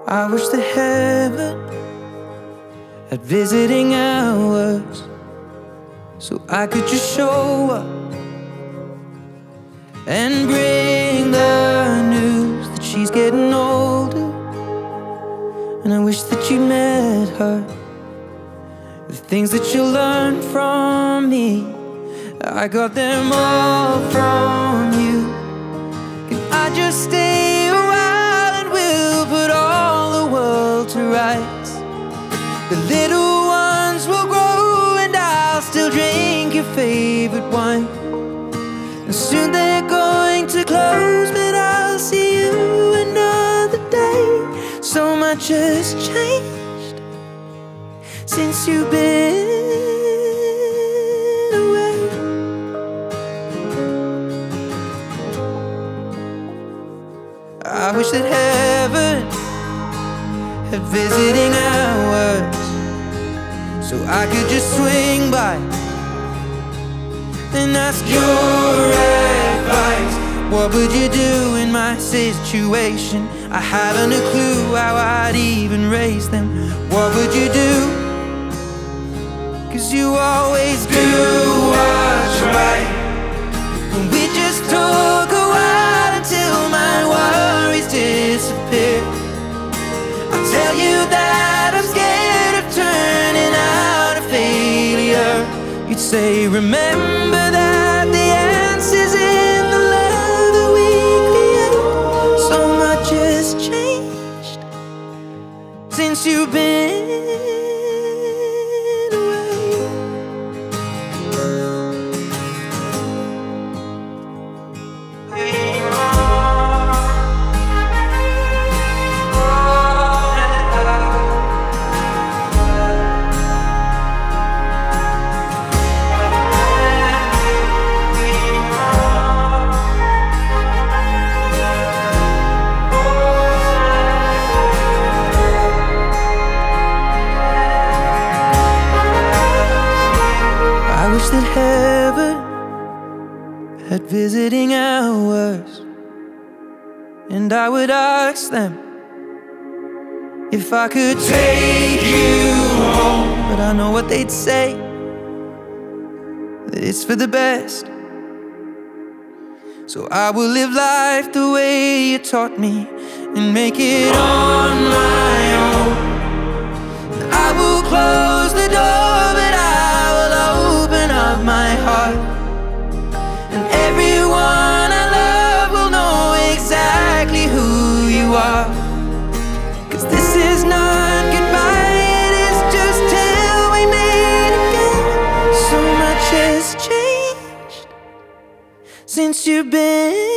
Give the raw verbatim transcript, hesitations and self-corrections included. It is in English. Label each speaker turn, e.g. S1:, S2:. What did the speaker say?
S1: I wish that heaven had visiting hours, so I could just show up and bring the news that she's getting older. And I wish that you met her. The things that you learned from me, I got them all from you. Can I just stay a while and we'll put all the world to rights? The little ones will grow and I'll still drink your favorite wine. And soon they're going to close, but I'll see you another day. So much has changed since you've been away. I wish that heaven had visiting hours, so I could just swing by and ask your advice. What would you do in my situation? I haven't a clue how I'd even raise them. What would you do? Cause you always do what's right. And we just took a while until my worries disappear. I'll tell you that I'm scared of turning out a failure. You'd say, remember that the answer's in the love that we create. So much has changed since you've been that heaven had visiting hours, and I would ask them if I could take you home. But I know what they'd say, that it's for the best. So I will live life the way you taught me and make it on my own. I will close the door, but I will open up my heart, and everyone I love will know exactly who you are. Cause this is not goodbye, it is just till we meet again. So much has changed since you've been